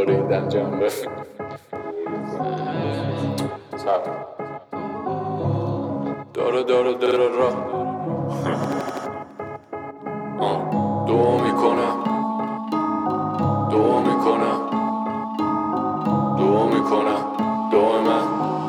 بریدن جنبه داره را دعا میکنم دائما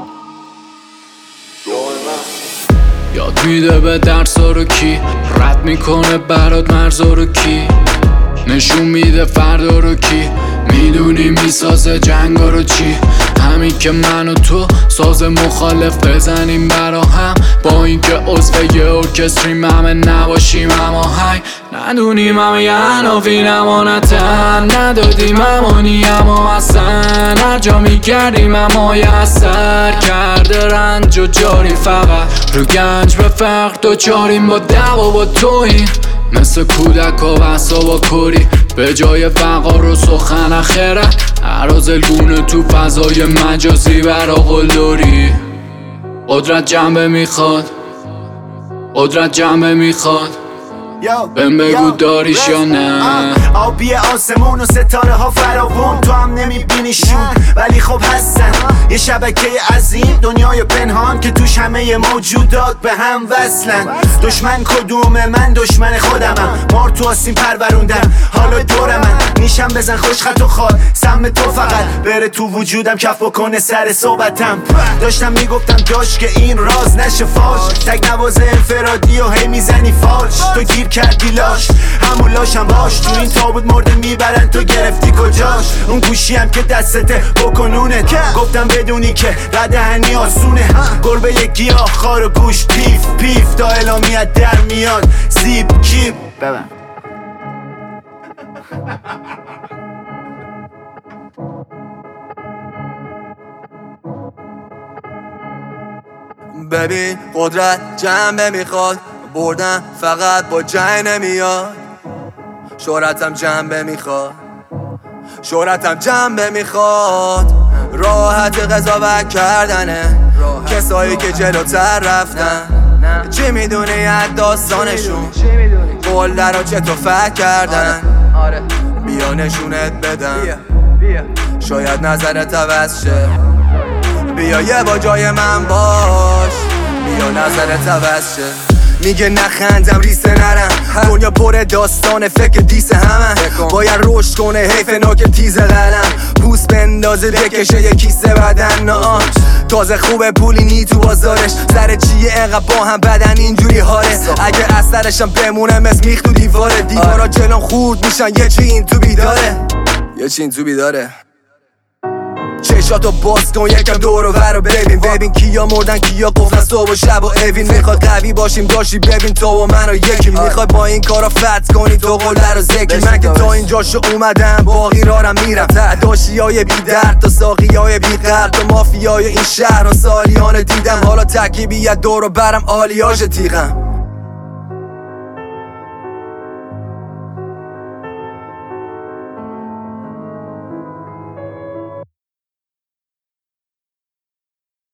یاد میده به درسا رو کی رد میکنه برات مرزا رو کی نشون میده فردا رو کی میدونی میسازه جنگا رو چی همین که من و تو ساز مخالف بزنیم برا هم با اینکه عضو یه ارکستریم همه نباشیم هماهنگ ندونیم همه یه عناوین امانتن ندادیم امانی اما اصلا هر جا میگردیم اما یه اثر کرده رنج و جاری فقط رو گنج به فقر دوچاریم با دعوا با توهین مثل کودک ها بحثا با کری به جای وقار و سخن اخرت عرازلگونه تو فضای مجازی برا قلدری قدرت جنبه میخواد بهم بگو داریش یا نه آبی آسمون و ستاره ها فراوون تو هم نمیبینیشون ولی خب هستن یه شبکه عظیم دنیای پنهان که توش همه موجودات به هم وصلن دشمن کدومه من دشمن خودمم مار تو آسین پروروندم حالا دور من نیشم بزن خوش خط و خال سم تو فقط بره تو وجودم کف بکنه سر صحبتم داشتم میگفتم داشت که این راز نشه فاش تک نوازه انفرادی و هی میزنی فالش تو گیر کردی لاش همون لاشم باش تو این تابوت مرده میبرن تو گرفتی کجاش اون گوشی هم که دستته بکنونت گفتم بدونی که قدهنی آسونه گربه یک گیاه خار و گوش پیف پیف تا اعلامیت در میاد زیب کیپ ببن ببین قدرت جنبه میخواد بردن فقط با جنگ نمیاد شهرتم جنبه میخواد راحت قضاوت کردنه کسایی که جلوتر رفتن چی میدونی از داستانشون قول رو چطور فکر کردن بیا نشونت بدم شاید نظرت عوض شه بیا یه با جای من باش بیا نظرت عوض شه میگه نخندم ریسه نرم دنیا پر داستان فکر دیسه همه باید رشد کنه حیف ناک تیز قلم پوست بندازه بکشه یه کیسه بدن نه تازه خوبه پولی نی تو بازارش سر چیه انقدر با هم بدن اینجوری حاله اگه اثرشم بمونه مثل میخ تو دیوارا جلوم خورد میشن یه چی این تو بیداره چشاتو باز کن یکم دور و ور رو ببین کیا مردن کیا قفلن صبح و شب و اوین میخواد قوی باشیم داشتی ببین تو و من رو یکی میخوای با این کارا فتح کنی تو قله رو ذکی من که تا اینجاشو اومدم باقی رارم میرم داشتیای بی درد تا ساقیای بی قرد تا مافیای این شهر و سالیان دیدم حالا تکیبی دور و برم آلیاژ تیغم